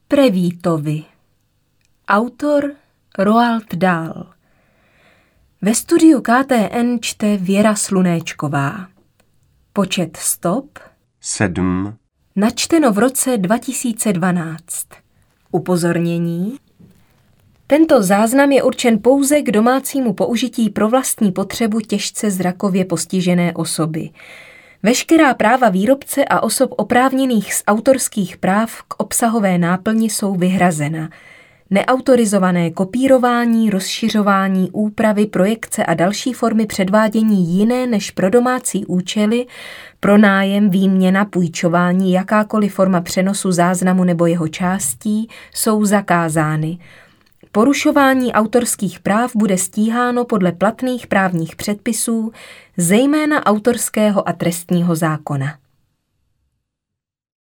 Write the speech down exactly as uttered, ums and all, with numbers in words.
Prevítovi. Autor Roald Dahl. Ve studiu K T N čte Věra Slunéčková. Počet stop sedm. Načteno v roce dva tisíce dvanáct. Upozornění. Tento záznam je určen pouze k domácímu použití pro vlastní potřebu těžce zrakově postižené osoby. Veškerá práva výrobce a osob oprávněných z autorských práv k obsahové náplni jsou vyhrazena. Neautorizované kopírování, rozšiřování, úpravy, projekce a další formy předvádění jiné než pro domácí účely, pronájem, výměna, půjčování, jakákoliv forma přenosu záznamu nebo jeho částí jsou zakázány. Porušování autorských práv bude stíháno podle platných právních předpisů, zejména autorského a trestního zákona.